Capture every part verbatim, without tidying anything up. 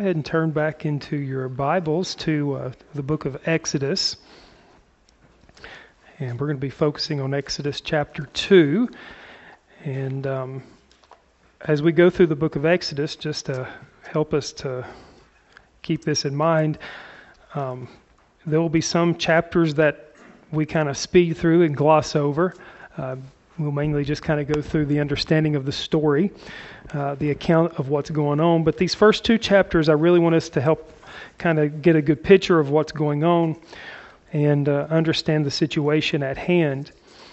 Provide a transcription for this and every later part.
ahead and turn back into your Bibles to uh, the book of Exodus. And we're going to be focusing on Exodus chapter two. And um, as we go through the book of Exodus, just to help us to keep this in mind, um, there will be some chapters that we kind of speed through and gloss over. Uh, we'll mainly just kind of go through the understanding of the story, uh, the account of what's going on. But these first two chapters, I really want us to help kind of get a good picture of what's going on and uh, understand the situation at hand.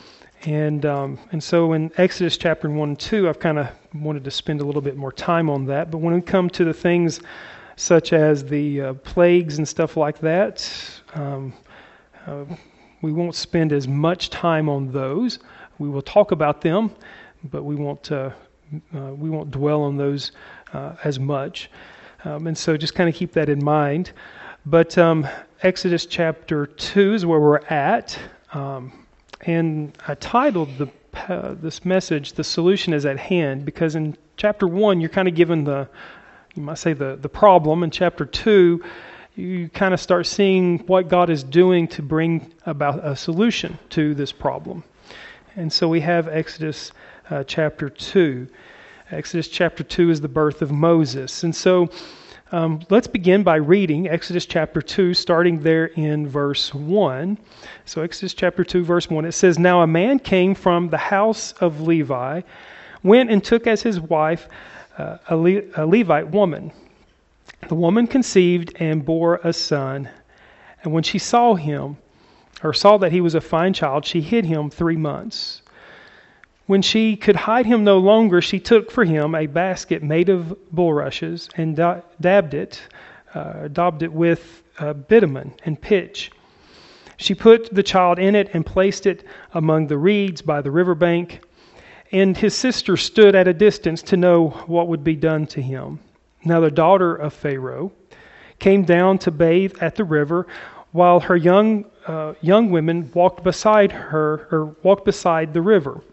And um, and so in Exodus chapter one and two, I've kind of wanted to spend a little bit more time on that. But when we come to the things such as the uh, plagues and stuff like that, um, uh, we won't spend as much time on those. We will talk about them, but we won't uh, uh, we won't dwell on those uh, as much. Um, and so just kind of keep that in mind. But um, Exodus chapter two is where we're at. Um, and I titled the uh, this message, "The Solution is at Hand," because in chapter one, you're kind of given the, you might say, the, the problem. In chapter two, you kind of start seeing what God is doing to bring about a solution to this problem. And so we have Exodus uh, chapter two. Exodus chapter two is the birth of Moses. And so um, let's begin by reading Exodus chapter two, starting there in verse one. So Exodus chapter two, verse one, it says, "Now a man came from the house of Levi, went and took as his wife uh, a, Le- a Levite woman. The woman conceived and bore a son, and when she saw him, or saw that he was a fine child, she hid him three months. When she could hide him no longer, she took for him a basket made of bulrushes and da- dabbed it, uh, daubed it with uh, bitumen and pitch. She put the child in it and placed it among the reeds by the riverbank, and his sister stood at a distance to know what would be done to him. Now the daughter of Pharaoh came down to bathe at the river, while her young uh, young women walked beside her, or walked beside the river.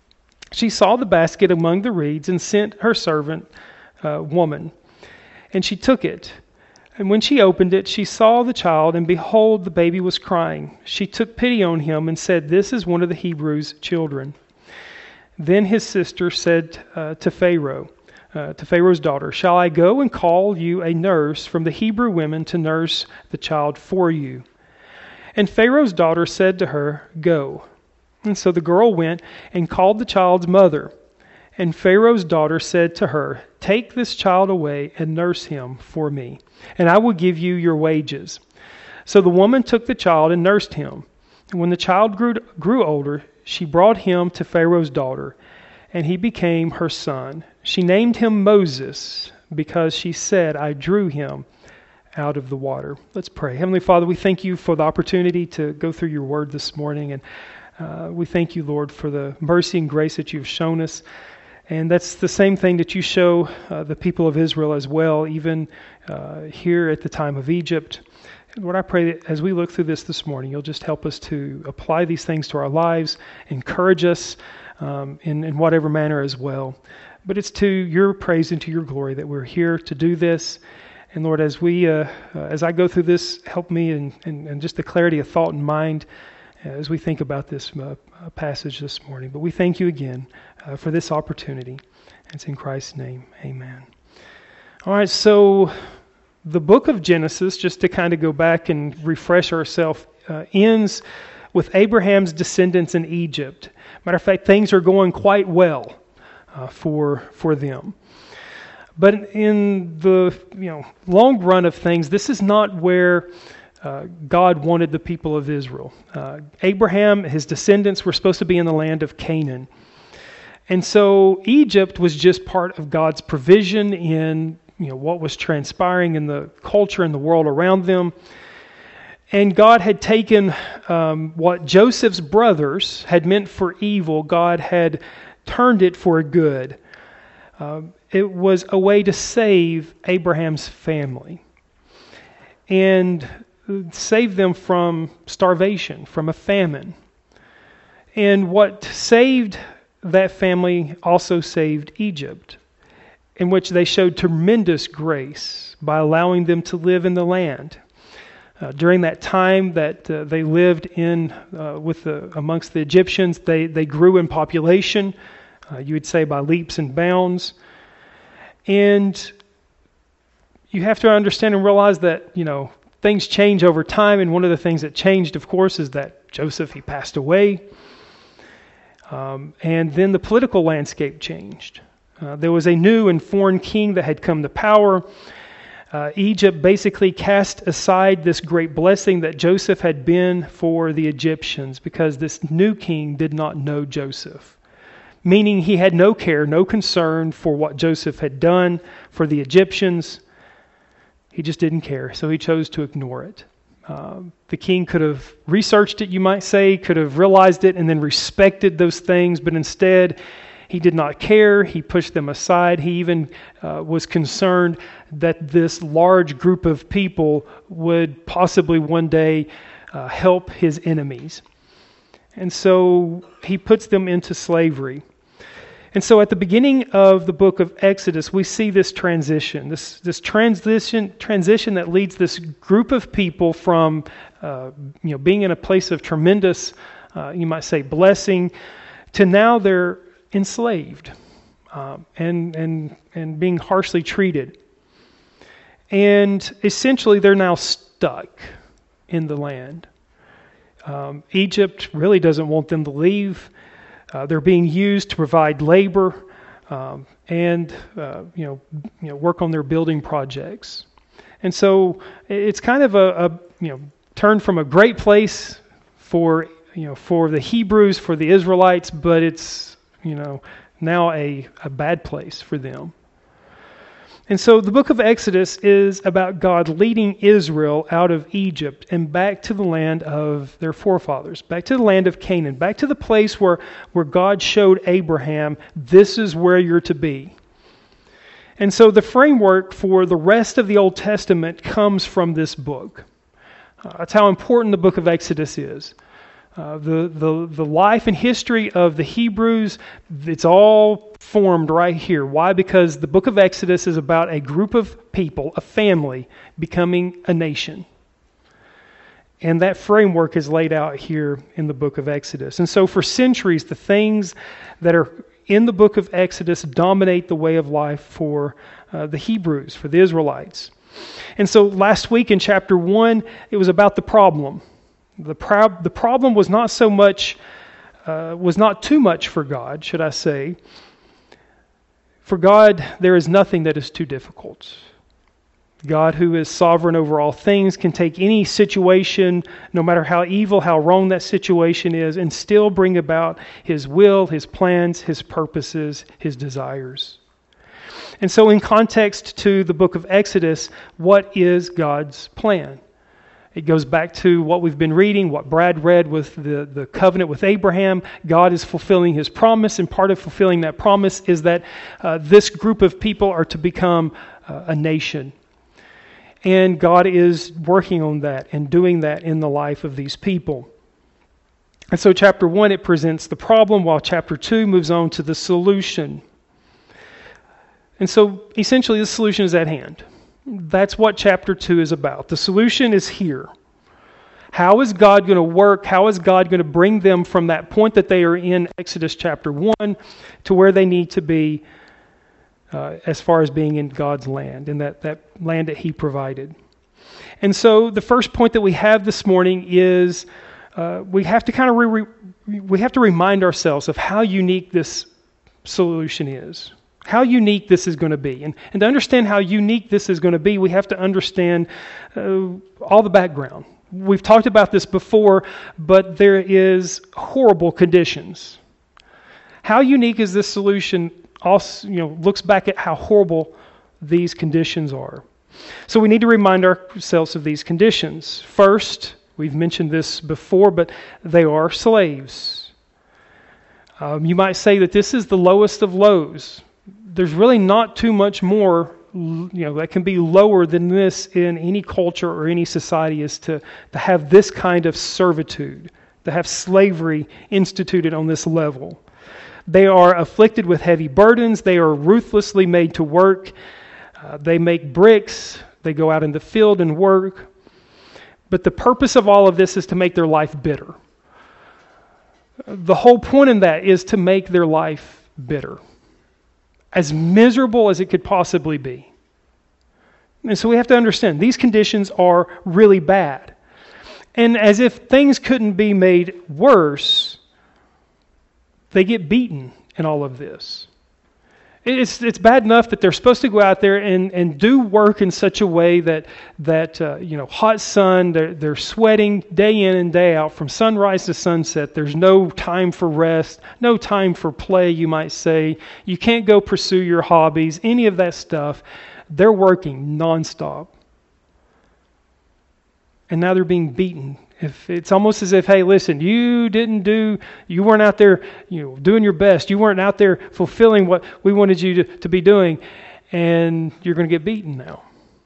She saw the basket among the reeds and sent her servant uh, woman, and she took it. And when she opened it, she saw the child, and behold, the baby was crying. She took pity on him and said, 'This is one of the Hebrews' children.' Then his sister said uh, to Pharaoh, Uh, to Pharaoh's daughter, 'Shall I go and call you a nurse from the Hebrew women to nurse the child for you?' And Pharaoh's daughter said to her, 'Go.' And so the girl went and called the child's mother. And Pharaoh's daughter said to her, 'Take this child away and nurse him for me, and I will give you your wages.' So the woman took the child and nursed him. And when the child grew, grew older, she brought him to Pharaoh's daughter, and he became her son. She named him Moses because she said, 'I drew him out of the water.'" Let's pray. Heavenly Father, we thank you for the opportunity to go through your word this morning. And uh, we thank you, Lord, for the mercy and grace that you've shown us. And that's the same thing that you show uh, the people of Israel as well, even uh, here at the time of Egypt. And Lord, I pray that as we look through this this morning, you'll just help us to apply these things to our lives, encourage us um, in, in whatever manner as well. But it's to your praise and to your glory that we're here to do this. And Lord, as we, uh, uh, as I go through this, help me and in, in, in just the clarity of thought and mind as we think about this uh, passage this morning. But we thank you again uh, for this opportunity. It's in Christ's name, amen. All right, so the book of Genesis, just to kind of go back and refresh ourselves, uh, ends with Abraham's descendants in Egypt. Matter of fact, things are going quite well uh, for for them. But in the you know long run of things, this is not where uh, God wanted the people of Israel. Uh, Abraham, his descendants, were supposed to be in the land of Canaan. And so Egypt was just part of God's provision in you know what was transpiring in the culture and the world around them. And God had taken um, what Joseph's brothers had meant for evil, God had turned it for good. Um, it was a way to save Abraham's family and save them from starvation, from a famine. And what saved that family also saved Egypt. in which they showed tremendous grace by allowing them to live in the land. Uh, during that time that uh, they lived in uh, with the, amongst the Egyptians, they, they grew in population, uh, you would say by leaps and bounds. And you have to understand and realize that, you know, things change over time, and one of the things that changed, of course, is that Joseph, he passed away. Um, and then the political landscape changed. Uh, there was a new and foreign king that had come to power. Uh, Egypt basically cast aside this great blessing that Joseph had been for the Egyptians because this new king did not know Joseph. Meaning he had no care, no concern for what Joseph had done for the Egyptians. He just didn't care, so he chose to ignore it. Uh, the king could have researched it, you might say, could have realized it and then respected those things, but instead he did not care. He pushed them aside. He even uh, was concerned that this large group of people would possibly one day uh, help his enemies. And so he puts them into slavery. And so at the beginning of the book of Exodus, we see this transition, this this transition transition that leads this group of people from uh, you know being in a place of tremendous, uh, you might say, blessing, to now they're enslaved um, and and and being harshly treated. And essentially, they're now stuck in the land. Um, Egypt really doesn't want them to leave. Uh, they're being used to provide labor um, and uh, you know, you know, work on their building projects. And so it's kind of a, a you know turn from a great place for you know for the Hebrews, for the Israelites, but it's you know now a, a bad place for them. And so the book of Exodus is about God leading Israel out of Egypt and back to the land of their forefathers, back to the land of Canaan, back to the place where, where God showed Abraham, this is where you're to be. And so the framework for the rest of the Old Testament comes from this book. Uh, that's how important the book of Exodus is. Uh, the, the, the life and history of the Hebrews, it's all formed right here. Why? Because the book of Exodus is about a group of people, a family, becoming a nation. And that framework is laid out here in the book of Exodus. And so for centuries, the things that are in the book of Exodus dominate the way of life for uh, the Hebrews, for the Israelites. And so last week in chapter one, it was about the problem. The, pro- the problem was not so much, uh, was not too much for God, should I say. For God, there is nothing that is too difficult. God, who is sovereign over all things, can take any situation, no matter how evil, how wrong that situation is, and still bring about His will, His plans, His purposes, His desires. And so in context to the book of Exodus, what is God's plan? It goes back to what we've been reading, what Brad read with the, the covenant with Abraham. God is fulfilling His promise, and part of fulfilling that promise is that uh, this group of people are to become uh, a nation. And God is working on that and doing that in the life of these people. And so chapter one, it presents the problem, while chapter two moves on to the solution. And so essentially the solution is at hand. That's what chapter two is about. The solution is here. How is God going to work? How is God going to bring them from that point that they are in Exodus chapter one to where they need to be uh, as far as being in God's land, in that, that land that He provided? And so the first point that we have this morning is uh, we have to kind of re- re- we have to remind ourselves of how unique this solution is. How unique this is going to be. And, and to understand how unique this is going to be, we have to understand uh, all the background. We've talked about this before, but there is horrible conditions. How unique is this solution? Also, you know, looks back at how horrible these conditions are. So we need to remind ourselves of these conditions. First, we've mentioned this before, but they are slaves. Um, you might say that this is the lowest of lows. There's really not too much more, you know, that can be lower than this in any culture or any society, is to, to have this kind of servitude, to have slavery instituted on this level. They are afflicted with heavy burdens. They are ruthlessly made to work. Uh, they make bricks. They go out in the field and work. But the purpose of all of this is to make their life bitter. The whole point in that is to make their life bitter, as miserable as it could possibly be. And so we have to understand these conditions are really bad. And as if things couldn't be made worse, they get beaten in all of this. It's it's bad enough that they're supposed to go out there and, and do work in such a way that that uh, you know, hot sun, they're they're sweating day in and day out from sunrise to sunset. There's no time for rest, no time for play, you might say. You can't go pursue your hobbies, any of that stuff. They're working nonstop. And now they're being beaten. If it's almost as if, hey, listen, you didn't do, you weren't out there, you know, doing your best. You weren't out there fulfilling what we wanted you to, to be doing, and you're going to get beaten now.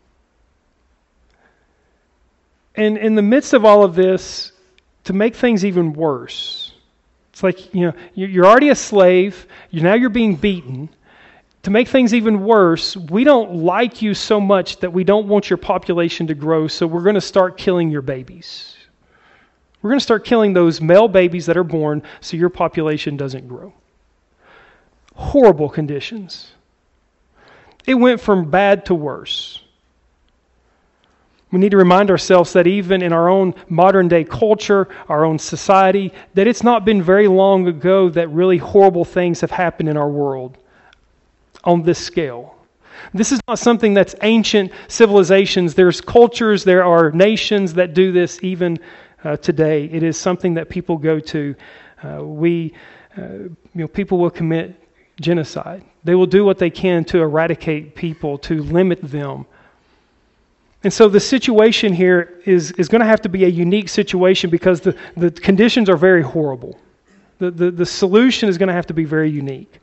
And in the midst of all of this, to make things even worse, it's like, you know, you're already a slave. You now you're being beaten. To make things even worse, we don't like you so much that we don't want your population to grow, so we're going to start killing your babies. We're going to start killing those male babies that are born so your population doesn't grow. Horrible conditions. It went from bad to worse. We need to remind ourselves that even in our own modern day culture, our own society, that it's not been very long ago that really horrible things have happened in our world on this scale. This is not something that's ancient civilizations. There's cultures, there are nations that do this even uh, today. It is something that people go to. Uh, we, uh, you know, people will commit genocide. They will do what they can to eradicate people, to limit them. And so the situation here is, is going to have to be a unique situation because the, the conditions are very horrible. The, the, the solution is going to have to be very unique.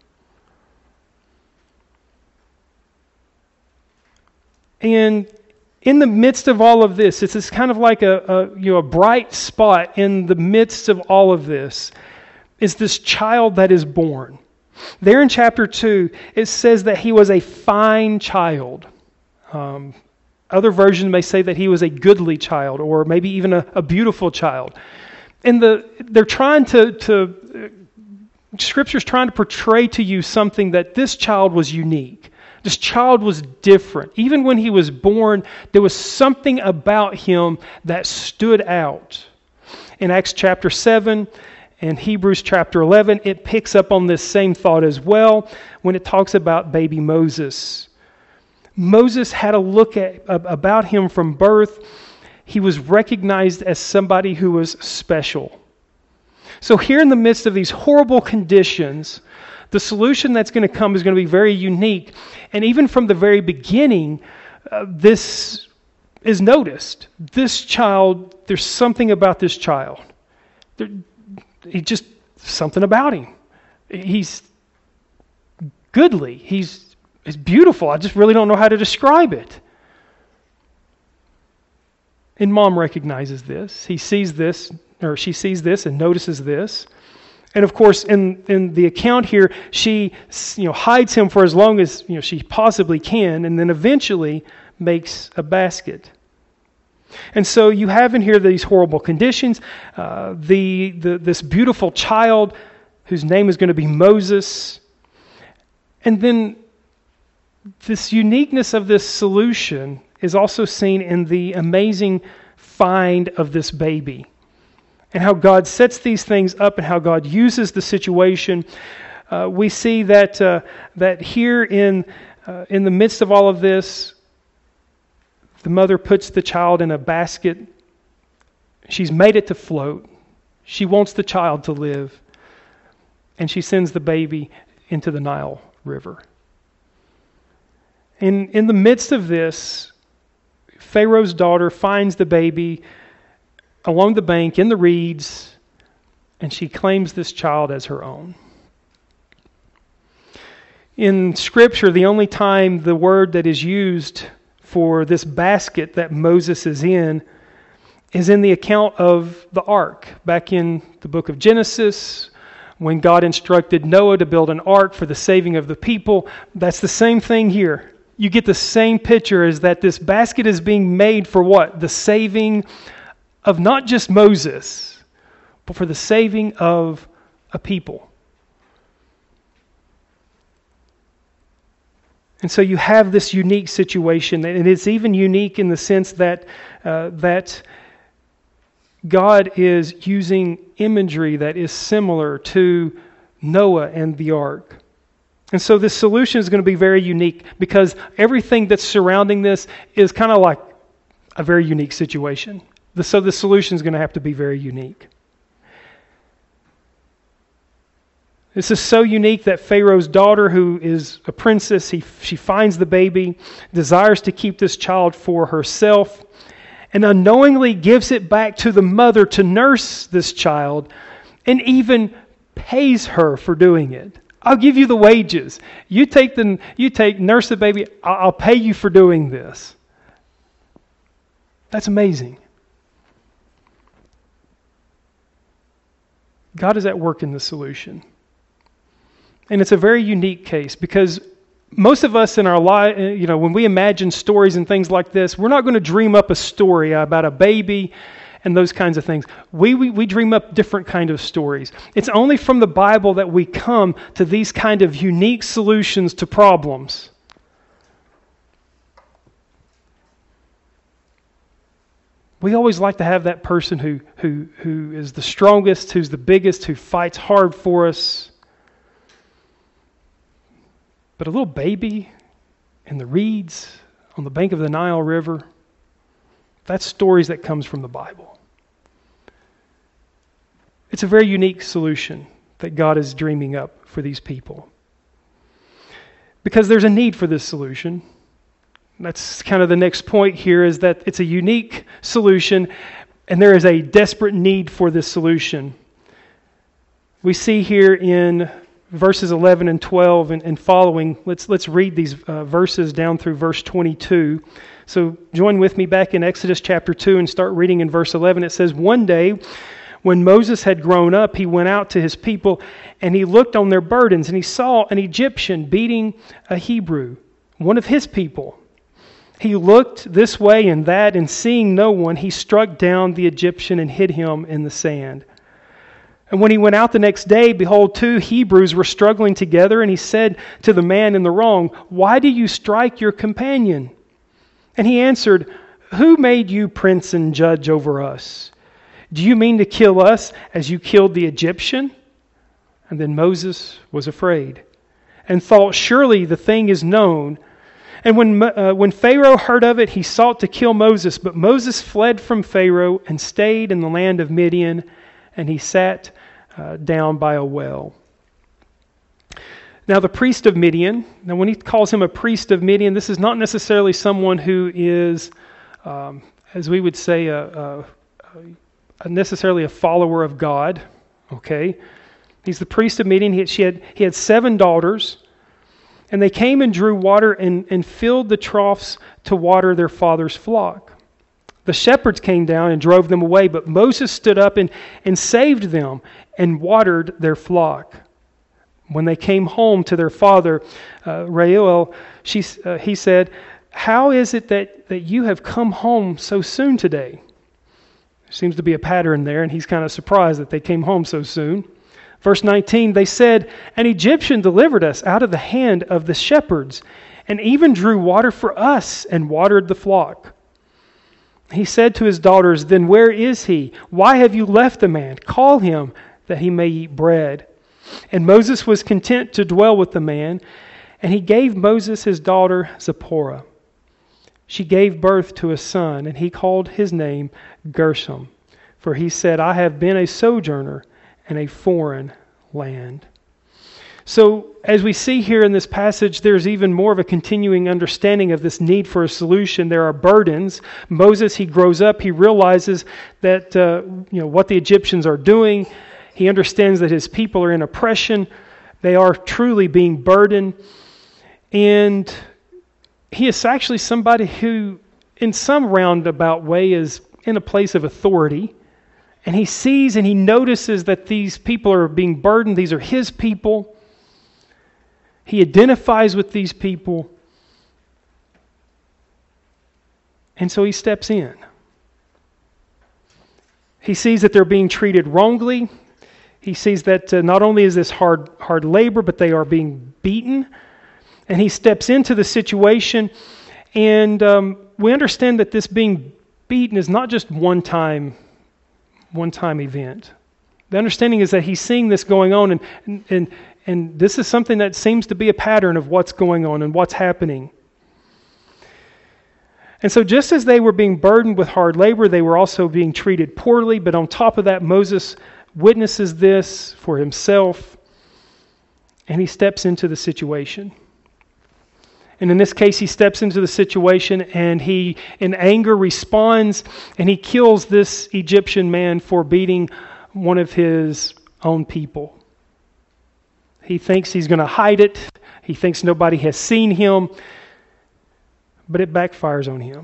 And in the midst of all of this, it's this kind of like a, a you know a bright spot in the midst of all of this is this child that is born. There in chapter two, it says that he was a fine child. Um, other versions may say that he was a goodly child, or maybe even a, a beautiful child. And the they're trying to, to Scripture's trying to portray to you something that this child was unique. This child was different. Even when he was born, there was something about him that stood out. In Acts chapter seven and Hebrews chapter eleven, it picks up on this same thought as well when it talks about baby Moses. Moses had a look at about him from birth. He was recognized as somebody who was special. So here in the midst of these horrible conditions, the solution that's going to come is going to be very unique. And even from the very beginning, uh, this is noticed. This child, there's something about this child. There, he just, something about him. He's goodly. He's, he's beautiful. I just really don't know how to describe it. And Mom recognizes this. He sees this, or she sees this and notices this. And of course, in, in the account here, she you know hides him for as long as you know she possibly can, and then eventually makes a basket. And so you have in here these horrible conditions. Uh, the, the this beautiful child, whose name is going to be Moses, and then this uniqueness of this solution is also seen in the amazing find of this baby. And how God sets these things up and how God uses the situation. Uh, we see that uh, that here in uh, in the midst of all of this, the mother puts the child in a basket. She's made it to float. She wants the child to live. And she sends the baby into the Nile River. And in the midst of this, Pharaoh's daughter finds the baby along the bank in the reeds, and she claims this child as her own. In Scripture, the only time the word that is used for this basket that Moses is in is in the account of the ark, back in the book of Genesis, when God instructed Noah to build an ark for the saving of the people. That's the same thing here. You get the same picture, is that this basket is being made for what? The saving of not just Moses, but for the saving of a people. And so you have this unique situation, and it's even unique in the sense that uh, that God is using imagery that is similar to Noah and the ark. And so this solution is going to be very unique, because everything that's surrounding this is kind of like a very unique situation. So the solution is going to have to be very unique. This is so unique that Pharaoh's daughter, who is a princess, he, she finds the baby, desires to keep this child for herself, and unknowingly gives it back to the mother to nurse this child, and even pays her for doing it. I'll give you the wages. You take the you take nurse the baby. I'll pay you for doing this. That's amazing. God is at work in the solution. And it's a very unique case, because most of us in our life, you know, when we imagine stories and things like this, we're not going to dream up a story about a baby and those kinds of things. We, we we dream up different kind of stories. It's only from the Bible that we come to these kind of unique solutions to problems. We always like to have that person who who who is the strongest, who's the biggest, who fights hard for us. But a little baby in the reeds on the bank of the Nile River, that's stories that comes from the Bible. It's a very unique solution that God is dreaming up for these people. Because there's a need for this solution. That's kind of the next point here, is that it's a unique solution and there is a desperate need for this solution. We see here in verses eleven and twelve and, and following. Let's let's read these uh, verses down through verse twenty-two. So join with me back in Exodus chapter two and start reading in verse eleven. It says, "One day when Moses had grown up, he went out to his people and he looked on their burdens, and he saw an Egyptian beating a Hebrew, one of his people. He looked this way and that, and seeing no one, he struck down the Egyptian and hid him in the sand. And when he went out the next day, behold, two Hebrews were struggling together, and he said to the man in the wrong, 'Why do you strike your companion?' And he answered, 'Who made you prince and judge over us? Do you mean to kill us as you killed the Egyptian?' And then Moses was afraid and thought, 'Surely the thing is known.' And when uh, when Pharaoh heard of it, he sought to kill Moses. But Moses fled from Pharaoh and stayed in the land of Midian, and he sat uh, down by a well." Now the priest of Midian, now when he calls him a priest of Midian, this is not necessarily someone who is, um, as we would say, a, a, a necessarily a follower of God. Okay, he's the priest of Midian. He, she had he had seven daughters. And they came and drew water and, and filled the troughs to water their father's flock. The shepherds came down and drove them away, but Moses stood up and, and saved them and watered their flock. When they came home to their father, uh, Reuel, she, uh, he said, "How is it that, that you have come home so soon today?" There seems to be a pattern there, and he's kind of surprised that they came home so soon. Verse nineteen, they said, "An Egyptian delivered us out of the hand of the shepherds, and even drew water for us and watered the flock." He said to his daughters, "Then where is he? Why have you left the man? Call him, that he may eat bread." And Moses was content to dwell with the man, and he gave Moses his daughter Zipporah. She gave birth to a son, and he called his name Gershom, for he said, "I have been a sojourner in a foreign land." So, as we see here in this passage, there's even more of a continuing understanding of this need for a solution. There are burdens. Moses, he grows up, he realizes that uh, you know what the Egyptians are doing. He understands that his people are in oppression. They are truly being burdened. And he is actually somebody who, in some roundabout way, is in a place of authority. And he sees and he notices that these people are being burdened. These are his people. He identifies with these people. And so he steps in. He sees that they're being treated wrongly. He sees that uh, not only is this hard, hard labor, but they are being beaten. And he steps into the situation. And um, we understand that this being beaten is not just one time one-time event. The understanding is that he's seeing this going on, and, and and and this is something that seems to be a pattern of what's going on and what's happening. And so just as they were being burdened with hard labor, they were also being treated poorly, but on top of that, Moses witnesses this for himself, and he steps into the situation. And in this case, he steps into the situation and he, in anger, responds and he kills this Egyptian man for beating one of his own people. He thinks he's going to hide it. He thinks nobody has seen him. But it backfires on him.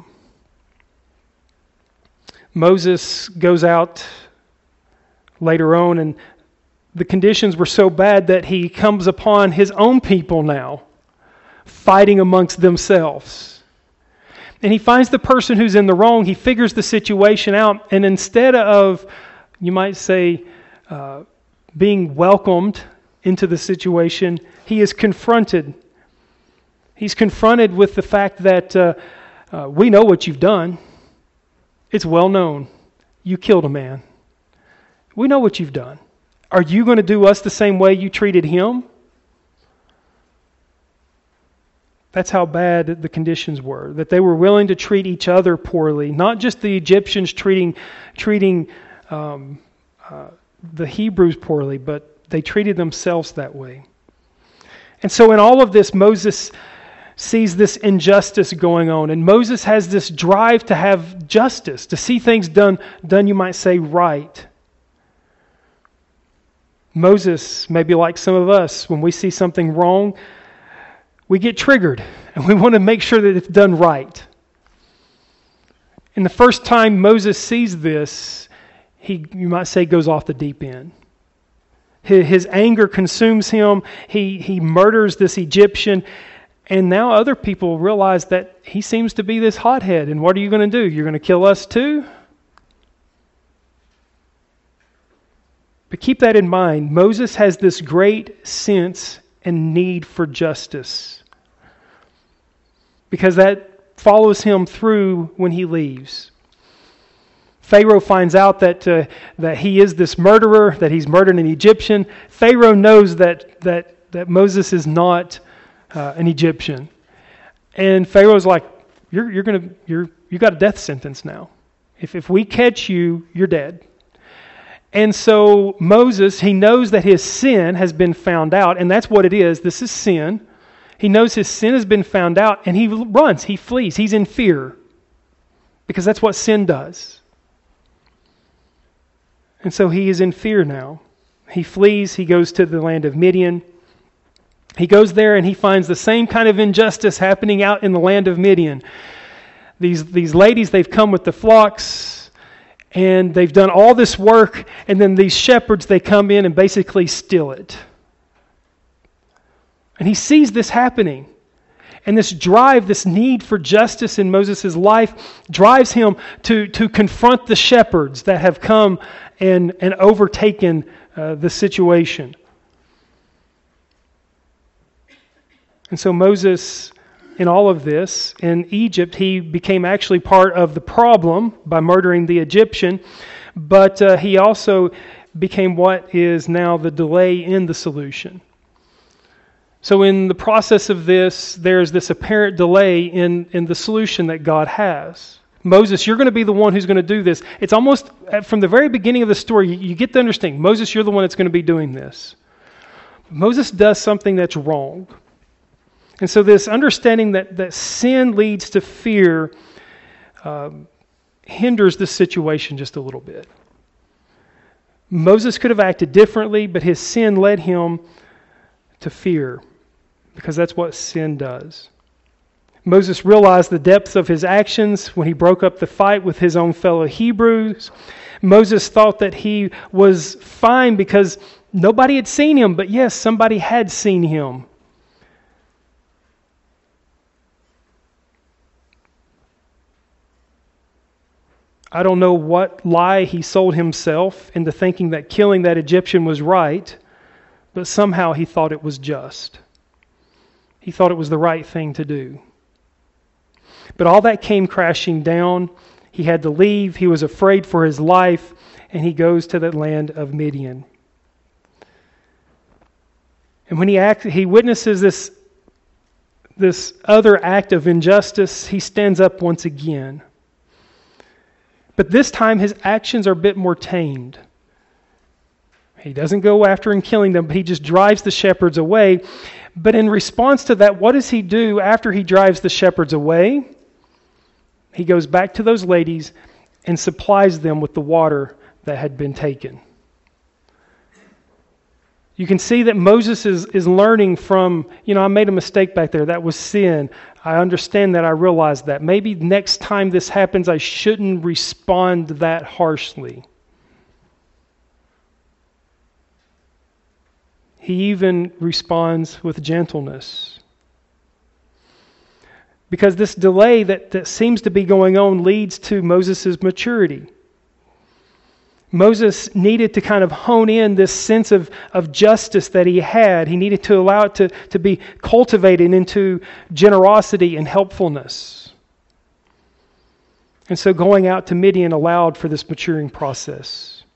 Moses goes out later on, and the conditions were so bad that he comes upon his own people now, fighting amongst themselves. And he finds the person who's in the wrong. He figures the situation out. And instead of, you might say, uh, being welcomed into the situation, he is confronted. He's confronted with the fact that uh, uh, we know what you've done. It's well known. You killed a man. We know what you've done. Are you going to do us the same way you treated him? That's how bad the conditions were, that they were willing to treat each other poorly, not just the Egyptians treating treating um, uh, the Hebrews poorly, but they treated themselves that way. And so in all of this, Moses sees this injustice going on, and Moses has this drive to have justice, to see things done, done, you might say, right. Moses, maybe like some of us, when we see something wrong, we get triggered, and we want to make sure that it's done right. And the first time Moses sees this, he, you might say, goes off the deep end. His, his anger consumes him. He, he murders this Egyptian, and now other people realize that he seems to be this hothead, and what are you going to do? You're going to kill us too? But keep that in mind. Moses has this great sense and need for justice, because that follows him through when he leaves. Pharaoh finds out that uh, that he is this murderer, that he's murdered an Egyptian. Pharaoh knows that that that Moses is not uh, an Egyptian, and Pharaoh's like, "You're you're gonna you're you got a death sentence now. If if we catch you, you're dead." And so Moses, he knows that his sin has been found out, and that's what it is. This is sin. He knows his sin has been found out, and he runs, he flees, he's in fear, because that's what sin does. And so he is in fear now. He flees, he goes to the land of Midian. He goes there and he finds the same kind of injustice happening out in the land of Midian. These, these ladies, they've come with the flocks, and they've done all this work, and then these shepherds, they come in and basically steal it. And he sees this happening. And this drive, this need for justice in Moses' life drives him to, to confront the shepherds that have come and, and overtaken uh, the situation. And so Moses, in all of this, in Egypt, he became actually part of the problem by murdering the Egyptian, but uh, he also became what is now the delay in the solution. So in the process of this, there's this apparent delay in, in the solution that God has. Moses, you're going to be the one who's going to do this. It's almost, from the very beginning of the story, you, you get to understand, Moses, you're the one that's going to be doing this. Moses does something that's wrong. And so this understanding that, that sin leads to fear um, hinders this situation just a little bit. Moses could have acted differently, but his sin led him to fear, because that's what sin does. Moses realized the depth of his actions when he broke up the fight with his own fellow Hebrews. Moses thought that he was fine because nobody had seen him, but yes, somebody had seen him. I don't know what lie he sold himself into thinking that killing that Egyptian was right, but somehow he thought it was just. He thought it was the right thing to do. But all that came crashing down. He had to leave. He was afraid for his life, and he goes to the land of Midian. And when he act, he witnesses this, this other act of injustice, he stands up once again. But this time his actions are a bit more tamed. He doesn't go after and killing them, but he just drives the shepherds away. But in response to that, what does he do after he drives the shepherds away? He goes back to those ladies and supplies them with the water that had been taken. You can see that Moses is, is learning from, you know, I made a mistake back there. That was sin. I understand that. I realize that. Maybe next time this happens, I shouldn't respond that harshly. He even responds with gentleness. Because this delay that, that seems to be going on leads to Moses' maturity. Moses needed to kind of hone in this sense of, of justice that he had. He needed to allow it to, to be cultivated into generosity and helpfulness. And so going out to Midian allowed for this maturing process.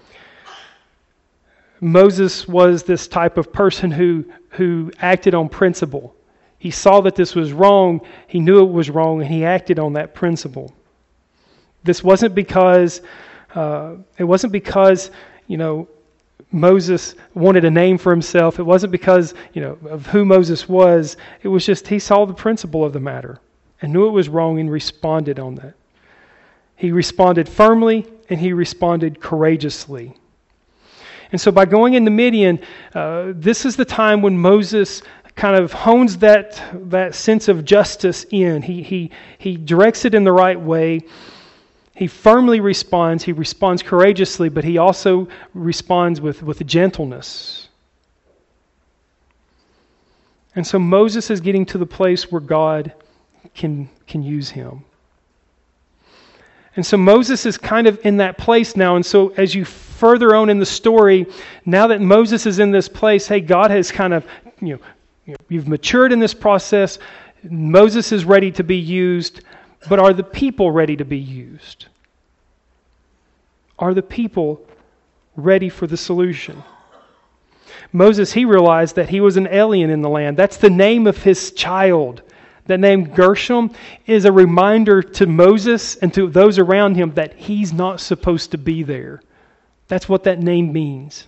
Moses was this type of person who, who acted on principle. He saw that this was wrong, he knew it was wrong, and he acted on that principle. This wasn't because... Uh, it wasn't because, you know, Moses wanted a name for himself. It wasn't because, you know, of who Moses was. It was just he saw the principle of the matter and knew it was wrong and responded on that. He responded firmly and he responded courageously. And so by going into Midian, uh, this is the time when Moses kind of hones that that sense of justice in. He he he directs it in the right way. He firmly responds, he responds courageously, but he also responds with, with gentleness. And so Moses is getting to the place where God can, can use him. And so Moses is kind of in that place now. And so as you further on in the story, now that Moses is in this place, hey, God has kind of, you know, you've matured in this process. Moses is ready to be used. But are the people ready to be used? Are the people ready for the solution? Moses, he realized that he was an alien in the land. That's the name of his child. That name Gershom is a reminder to Moses and to those around him that he's not supposed to be there. That's what that name means.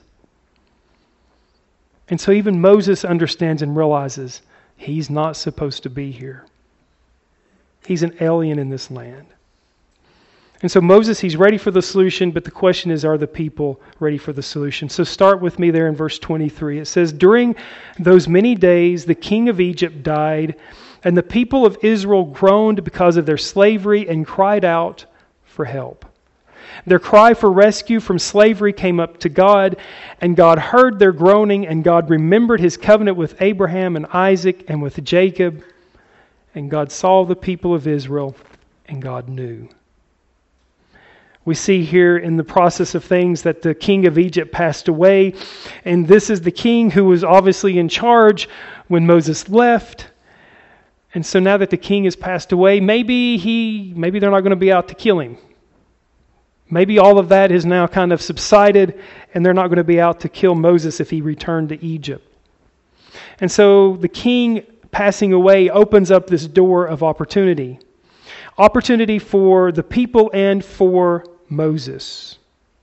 And so even Moses understands and realizes he's not supposed to be here. He's an alien in this land. And so Moses, he's ready for the solution, but the question is, are the people ready for the solution? So start with me there in verse twenty-three. It says, during those many days, the king of Egypt died, and the people of Israel groaned because of their slavery and cried out for help. Their cry for rescue from slavery came up to God, and God heard their groaning, and God remembered his covenant with Abraham and Isaac and with Jacob. And God saw the people of Israel, and God knew. We see here in the process of things that the king of Egypt passed away. And this is the king who was obviously in charge when Moses left. And so now that the king has passed away, maybe he, maybe they're not going to be out to kill him. Maybe all of that has now kind of subsided, and they're not going to be out to kill Moses if he returned to Egypt. And so the king passing away opens up this door of opportunity. Opportunity for the people and for Moses.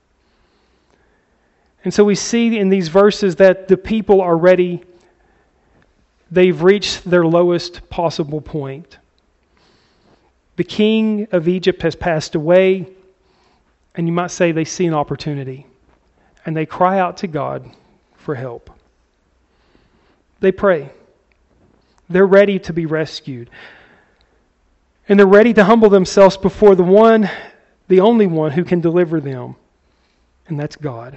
And so we see in these verses that the people are ready. They've reached their lowest possible point. The king of Egypt has passed away, and you might say they see an opportunity. And they cry out to God for help. They pray. They're ready to be rescued. And they're ready to humble themselves before the one, the only one who can deliver them. And that's God.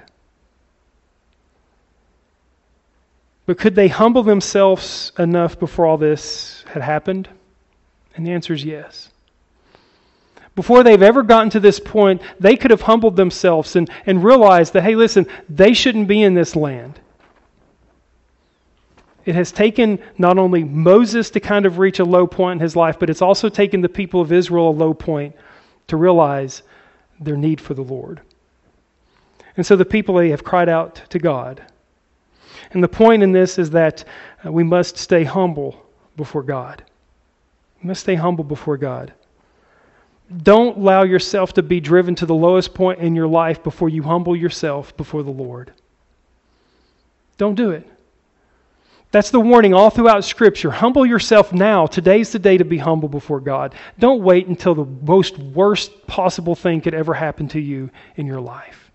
But could they humble themselves enough before all this had happened? And the answer is yes. Before they've ever gotten to this point, they could have humbled themselves and, and realized that, hey, listen, they shouldn't be in this land. It has taken not only Moses to kind of reach a low point in his life, but it's also taken the people of Israel a low point to realize their need for the Lord. And so the people, they have cried out to God. And the point in this is that uh, we must stay humble before God. We must stay humble before God. Don't allow yourself to be driven to the lowest point in your life before you humble yourself before the Lord. Don't do it. That's the warning all throughout Scripture. Humble yourself now. Today's the day to be humble before God. Don't wait until the most worst possible thing could ever happen to you in your life.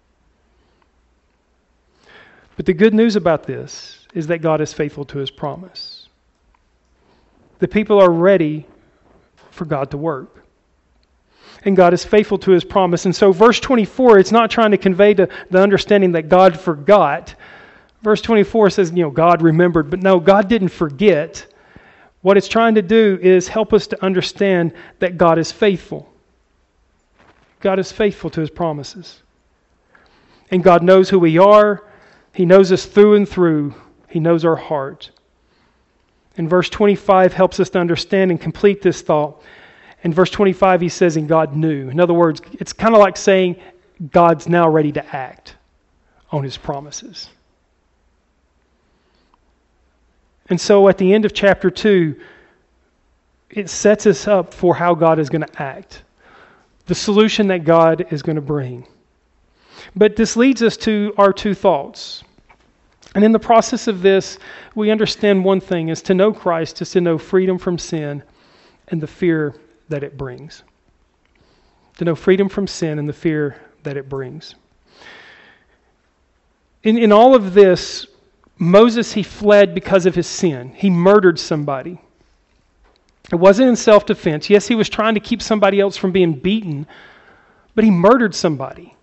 But the good news about this is that God is faithful to His promise. The people are ready for God to work. And God is faithful to His promise. And so verse twenty-four, it's not trying to convey to the understanding that God forgot. Verse twenty-four says, you know, God remembered. But no, God didn't forget. What it's trying to do is help us to understand that God is faithful. God is faithful to His promises. And God knows who we are. He knows us through and through. He knows our heart. And verse twenty-five helps us to understand and complete this thought. In verse twenty-five, he says, and God knew. In other words, it's kind of like saying God's now ready to act on His promises. And so at the end of chapter two, it sets us up for how God is going to act. The solution that God is going to bring. But this leads us to our two thoughts. And in the process of this, we understand one thing, is to know Christ is to know freedom from sin and the fear that it brings. To know freedom from sin and the fear that it brings. In, in all of this, Moses, he fled because of his sin. He murdered somebody. It wasn't in self-defense. Yes, he was trying to keep somebody else from being beaten, but he murdered somebody.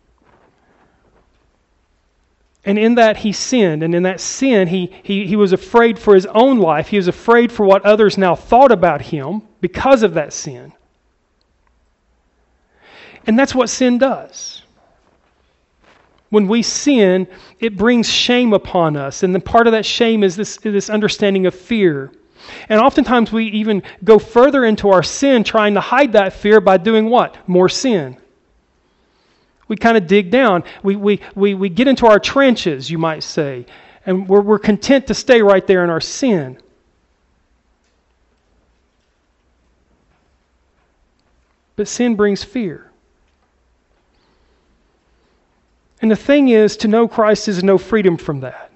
And in that he sinned, and in that sin he, he, he was afraid for his own life. He was afraid for what others now thought about him because of that sin. And that's what sin does. When we sin, it brings shame upon us. And then part of that shame is this, this understanding of fear. And oftentimes we even go further into our sin trying to hide that fear by doing what? More sin. We kind of dig down. We, we, we, we get into our trenches, you might say. And we're, we're content to stay right there in our sin. But sin brings fear. And the thing is, to know Christ is no freedom from that.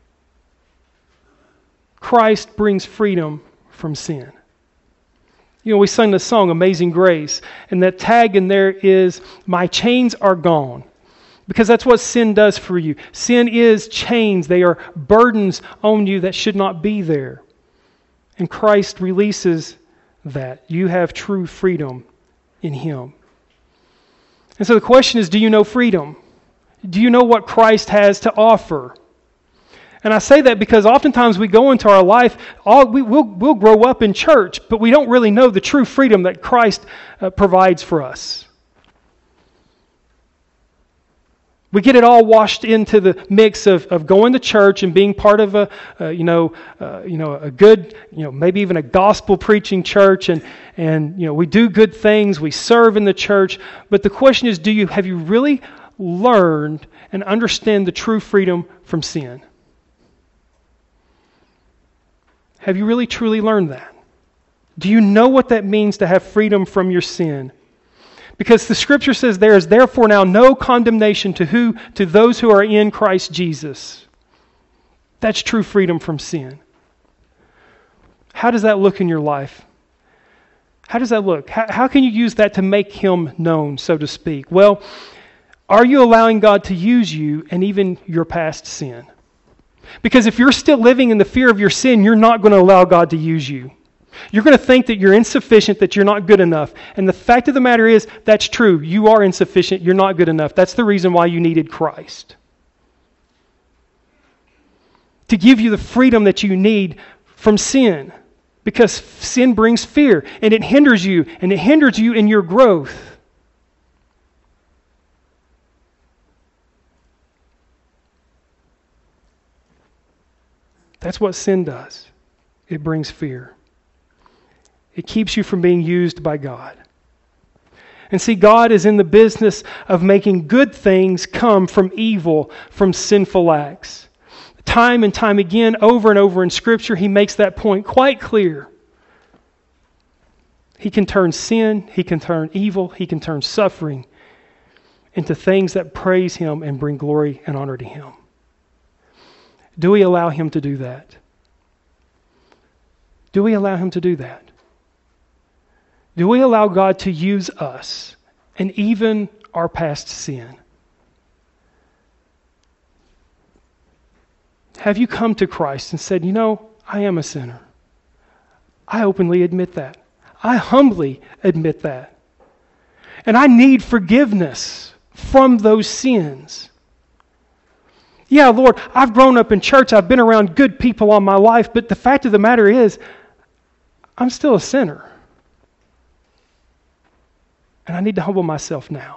Christ brings freedom from sin. You know, we sung the song, Amazing Grace, and that tag in there is, my chains are gone. Because that's what sin does for you. Sin is chains. They are burdens on you that should not be there. And Christ releases that. You have true freedom in Him. And so the question is, do you know freedom? Do you know what Christ has to offer? And I say that because oftentimes we go into our life, all, we, we'll, we'll grow up in church, but we don't really know the true freedom that Christ uh, provides for us. We get it all washed into the mix of, of going to church and being part of a, uh, you know, uh, you know, a good, you know, maybe even a gospel preaching church, and and you know, we do good things, we serve in the church. But the question is, do you have you really learned and understand the true freedom from sin? Have you really truly learned that? Do you know what that means to have freedom from your sin? Because the Scripture says there is therefore now no condemnation to who to those who are in Christ Jesus. That's true freedom from sin. How does that look in your life? How does that look? How, how can you use that to make Him known, so to speak? Well, are you allowing God to use you and even your past sin? Because if you're still living in the fear of your sin, you're not going to allow God to use you. You're going to think that you're insufficient, that you're not good enough. And the fact of the matter is, that's true. You are insufficient. You're not good enough. That's the reason why you needed Christ. To give you the freedom that you need from sin. Because sin brings fear, and it hinders you, and it hinders you in your growth. That's what sin does. It brings fear. It keeps you from being used by God. And see, God is in the business of making good things come from evil, from sinful acts. Time and time again, over and over in Scripture, He makes that point quite clear. He can turn sin, He can turn evil, He can turn suffering into things that praise Him and bring glory and honor to Him. Do we allow Him to do that? Do we allow Him to do that? Do we allow God to use us and even our past sin? Have you come to Christ and said, you know, I am a sinner? I openly admit that. I humbly admit that. And I need forgiveness from those sins. Yeah, Lord, I've grown up in church. I've been around good people all my life. But the fact of the matter is, I'm still a sinner. And I need to humble myself now.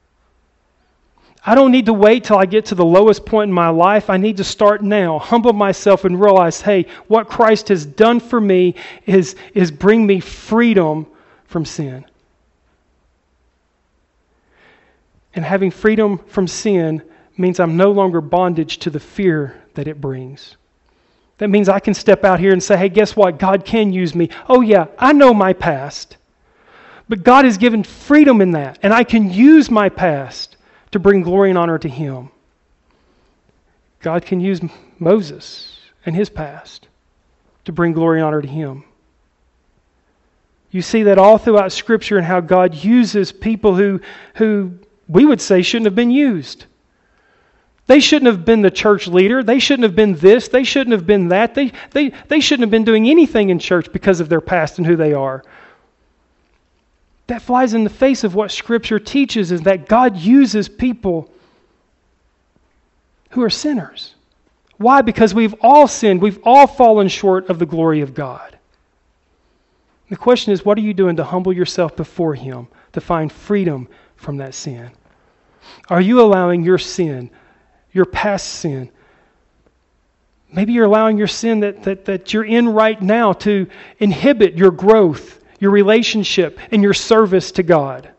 I don't need to wait till I get to the lowest point in my life. I need to start now, humble myself and realize, hey, what Christ has done for me is, is bring me freedom from sin. And having freedom from sin means I'm no longer bondage to the fear that it brings. That means I can step out here and say, hey, guess what? God can use me. Oh yeah, I know my past. But God has given freedom in that. And I can use my past to bring glory and honor to Him. God can use Moses and his past to bring glory and honor to Him. You see that all throughout Scripture and how God uses people who, who we would say shouldn't have been used. They shouldn't have been the church leader. They shouldn't have been this. They shouldn't have been that. They, they, they shouldn't have been doing anything in church because of their past and who they are. That flies in the face of what Scripture teaches, is that God uses people who are sinners. Why? Because we've all sinned. We've all fallen short of the glory of God. The question is, what are you doing to humble yourself before Him, to find freedom from that sin? Are you allowing your sin, your past sin, maybe you're allowing your sin that, that, that you're in right now to inhibit your growth, your relationship, and your service to God?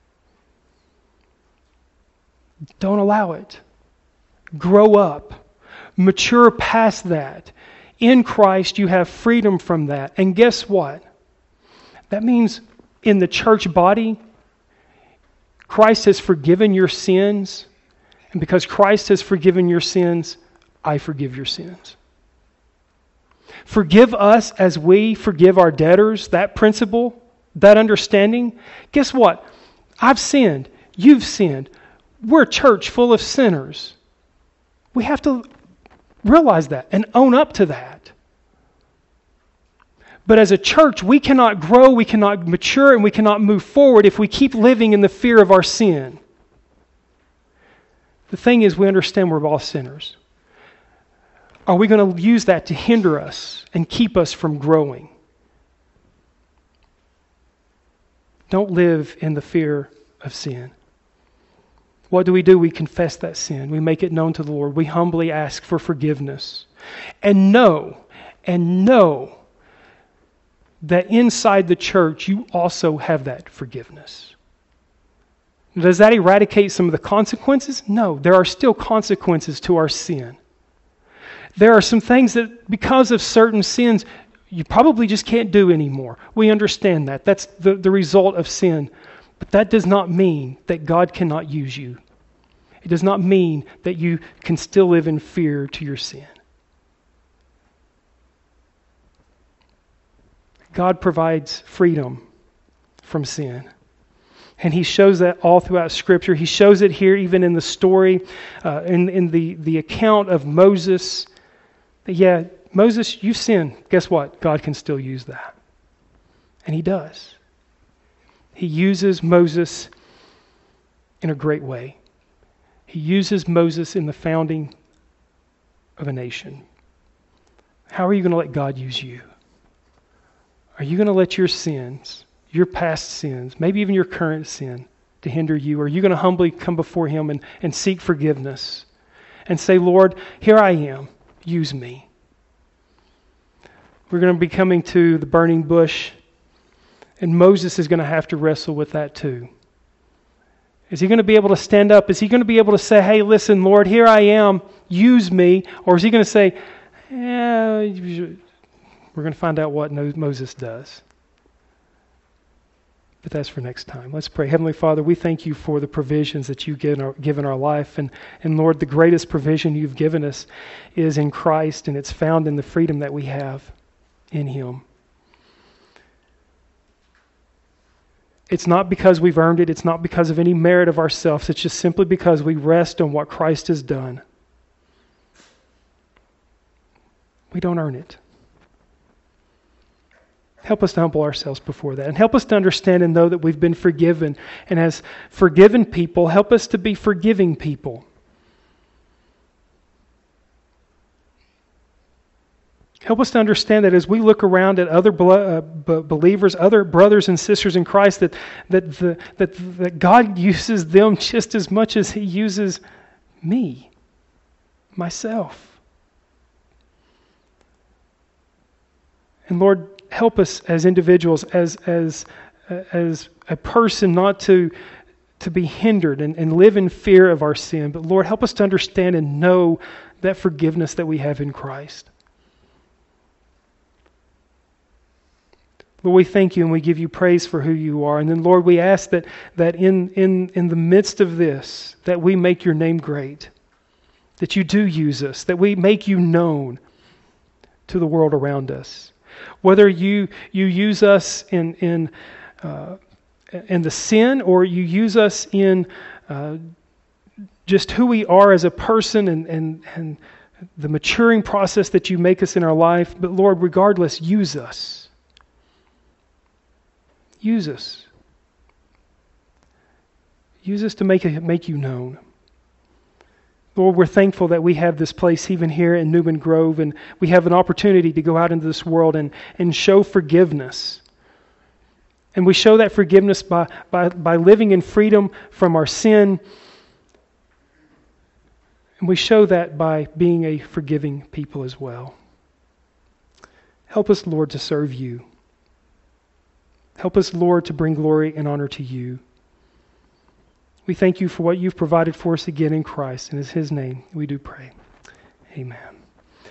Don't allow it. Grow up. Mature past that. In Christ, you have freedom from that. And guess what? That means in the church body, Christ has forgiven your sins. And because Christ has forgiven your sins, I forgive your sins. Forgive us as we forgive our debtors. That principle, that understanding. Guess what? I've sinned. You've sinned. We're a church full of sinners. We have to realize that and own up to that. But as a church, we cannot grow, we cannot mature, and we cannot move forward if we keep living in the fear of our sin. The thing is, we understand we're all sinners. Are we going to use that to hinder us and keep us from growing? Don't live in the fear of sin. What do we do? We confess that sin. We make it known to the Lord. We humbly ask for forgiveness. And know, and know that inside the church you also have that forgiveness. Does that eradicate some of the consequences? No, there are still consequences to our sin. There are some things that, because of certain sins, you probably just can't do anymore. We understand that. That's the, the result of sin. But that does not mean that God cannot use you. It does not mean that you can still live in fear to your sin. God provides freedom from sin. And He shows that all throughout Scripture. He shows it here even in the story, uh, in, in the, the account of Moses. That, yeah, Moses, you sinned. Guess what? God can still use that. And he does. He uses Moses in a great way. He uses Moses in the founding of a nation. How are you going to let God use you? Are you going to let your sins, your past sins, maybe even your current sin, to hinder you? Or are you going to humbly come before him and, and seek forgiveness and say, Lord, here I am, use me. We're going to be coming to the burning bush, and Moses is going to have to wrestle with that too. Is he going to be able to stand up? Is he going to be able to say, hey, listen, Lord, here I am, use me? Or is he going to say, yeah, we're going to find out what Moses does. But that's for next time. Let's pray. Heavenly Father, we thank you for the provisions that you've given our, given our life. And, and Lord, the greatest provision you've given us is in Christ, and it's found in the freedom that we have in him. It's not because we've earned it. It's not because of any merit of ourselves. It's just simply because we rest on what Christ has done. We don't earn it. Help us to humble ourselves before that. And help us to understand and know that we've been forgiven. And as forgiven people, help us to be forgiving people. Help us to understand that as we look around at other uh, believers, other brothers and sisters in Christ, that that, the, that that God uses them just as much as he uses me, myself. And Lord, help us as individuals, as as as a person, not to to be hindered and, and live in fear of our sin. But Lord, help us to understand and know that forgiveness that we have in Christ. Lord, we thank you and we give you praise for who you are. And then, Lord, we ask that that in, in, in the midst of this, that we make your name great, that you do use us, that we make you known to the world around us. Whether you you use us in in uh, in the sin, or you use us in uh, just who we are as a person and, and, and the maturing process that you make us in our life. But Lord, regardless, use us. Use us. Use us to make it, make you known. Lord, we're thankful that we have this place even here in Newman Grove, and we have an opportunity to go out into this world and, and show forgiveness. And we show that forgiveness by, by, by living in freedom from our sin. And we show that by being a forgiving people as well. Help us, Lord, to serve you. Help us, Lord, to bring glory and honor to you. We thank you for what you've provided for us again in Christ. And in his name we do pray. Amen.